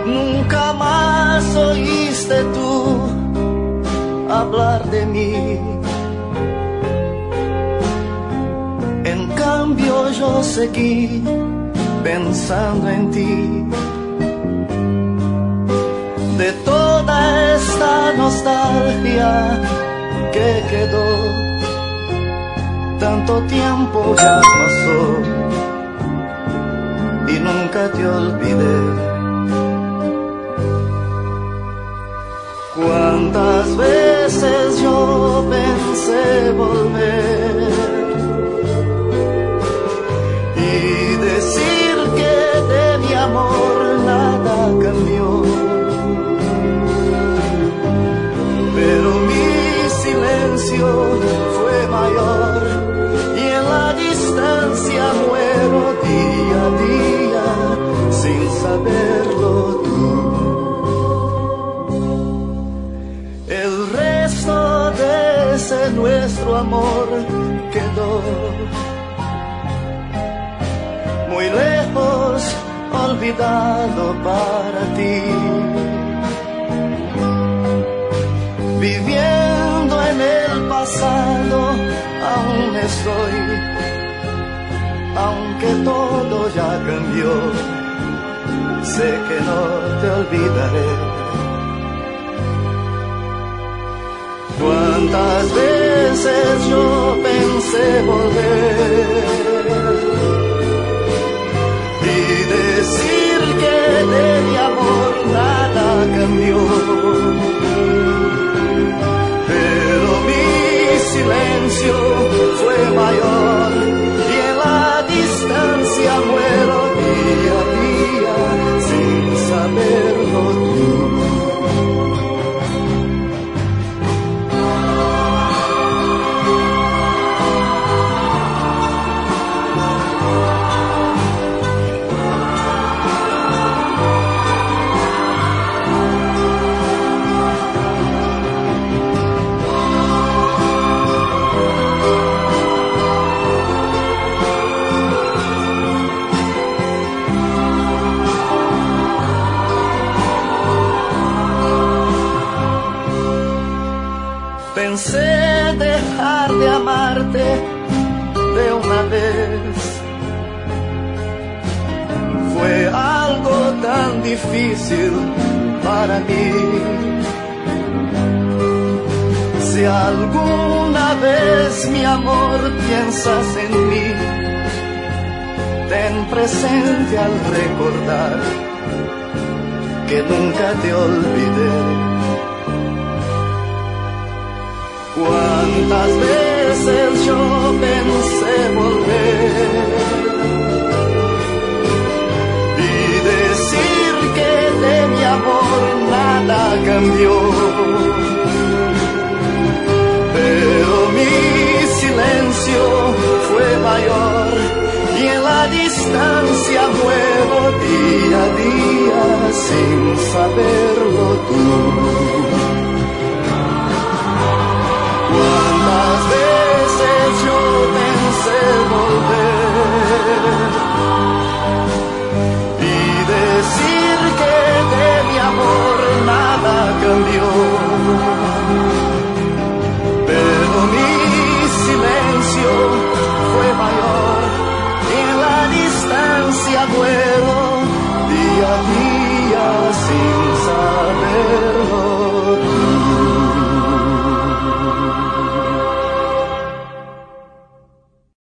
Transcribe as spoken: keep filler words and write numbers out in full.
Nunca más oíste tú hablar de mí. En cambio yo seguí pensando en ti. De toda esta nostalgia que quedó, tanto tiempo ya pasó y nunca te olvidé. Cuántas veces yo pensé volver y decir que de mi amor nada cambió, pero mi silencio fue mayor y en la distancia muero día a día sin saberlo tú. El resto de ese nuestro amor quedó muy lejos, olvidado para ti. Viviendo en el pasado aún estoy, aunque todo ya cambió, sé que no te olvidaré. Cuántas veces yo pensé volver y decir que de mi amor nada cambió, pero mi silencio fue mayor y en la distancia muero día a día sin saberlo tú. Pensé dejar de amarte de una vez. Fue algo tan difícil para mí. Si alguna vez, mi amor, piensas en mí, ten presente al recordar que nunca te olvidé. Cuántas veces yo pensé volver y decir que de mi amor nada cambió, pero mi silencio fue mayor y en la distancia muero día a día sin saberlo tú. Cuántas veces yo pensé volver y decir que de mi amor nada cambió, pero mi silencio fue mayor y en la distancia muero día a día sin